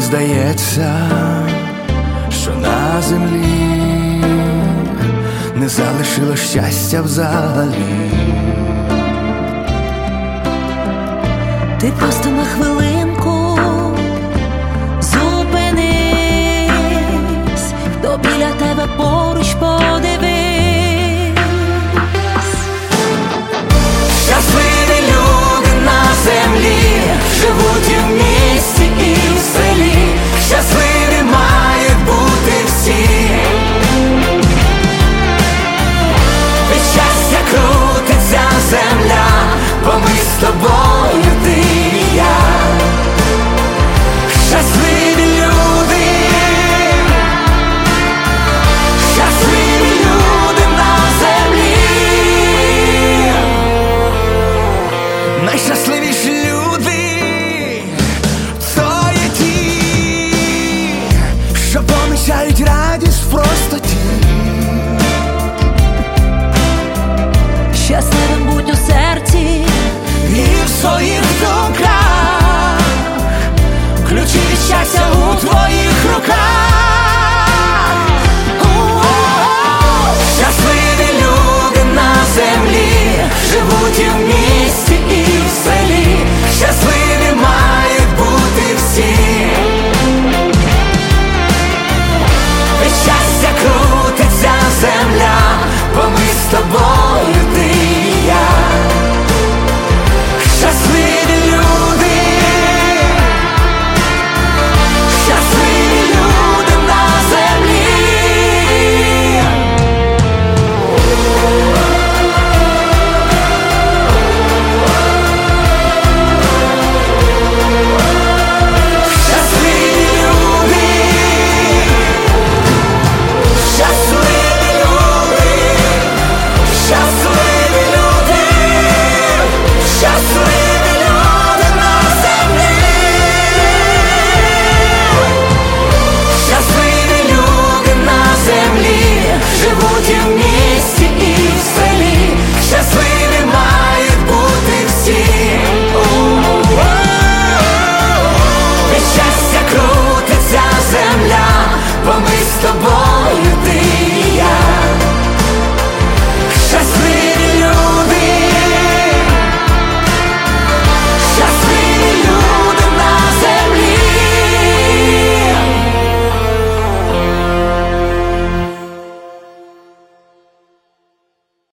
здається, що на землі не залишило щастя взагалі. Ти просто на хвилинку зупинись, хто біля тебе поруч, подивись. Щасливі люди на землі живуть і в місті, і в селі. Щасливі мають бути всі. Від щастя крутиться земля, бо ми з тобою, ти і я. Щасливі люди, щасливі люди на землі. Найщасливіші люди — то є ті, що помічають радість в простоті. Щасливим будь у серці І в своїх думках, ключі від щастя у твоїх руках. Щасливі люди на землі живуть і в місті, і в селі. Щасливі мають бути всі. Від щастя крутиться земля,